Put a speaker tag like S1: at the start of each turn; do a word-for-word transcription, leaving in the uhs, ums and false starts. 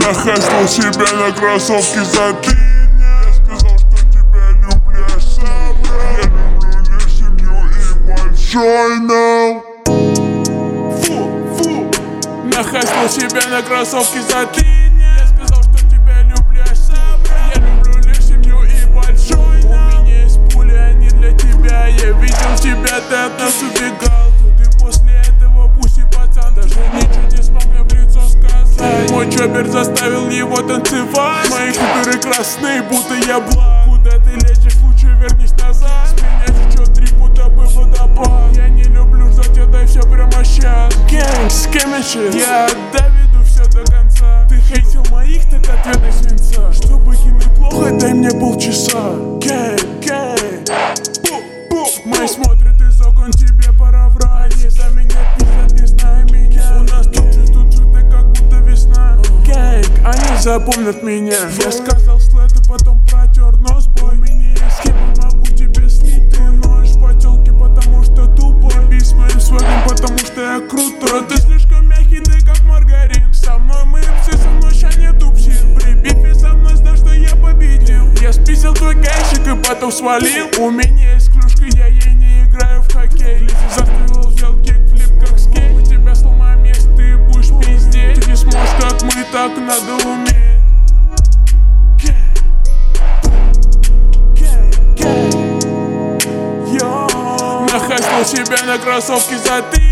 S1: Нахайствовал себя на кроссовке за ты. Я сказал, что тебя люблю, я сам. Я люблю лишь семью и большой нау.
S2: Фу, фу. Нахайствовал себя на кроссовке за ты. Я сказал, что тебя люблю, я сам. Я люблю лишь семью и большой нау. У меня есть пули, они для тебя. Я видел тебя, ты от нас убегал. Ты после этого пусть и пацан даже ничего не смог мне в лицо сказать. Мой чоппер заставил его танцевать. Мои куперы красные, будто я благ. Куда ты лечишь, лучше вернись назад. С меня течет три, будто бы водопад. Я не люблю ждать, отдай все прямо щас. Гэнг, скэмиши, я доведу все до конца. Ты хейтил моих, так ответы свинца. Чтобы кинуть плохо, дай мне полчаса. Гэнг, гэнг. Мои смотрят из окон, тебе пора врать. Они за меня пиздят, не зная меня. У нас тут же, тут же, ты как будто весна. Гэнг, они запомнят меня. Я сказал слэт и потом протер нос. Бой, у меня есть схема, могу тебе слить. Ты ноешь по тёлке, потому что тупо. Бей с моим свагом, потому что я крутой. Ты слишком мягкий, ты как маргарин. Со мной мы все, со мной ща нету псин. При бифе со мной знай, что я победил. Я спиздил твой кайшик и потом свалил. У меня есть клюшка, я ей не играю в хоккей. Лизи заставил, взял кикфлип как скейт. Мы тебя сломаем, если ты будешь пиздеть. Ты не сможешь, как мы, так надо уметь. Нахайствовал себя на кроссовке за ты.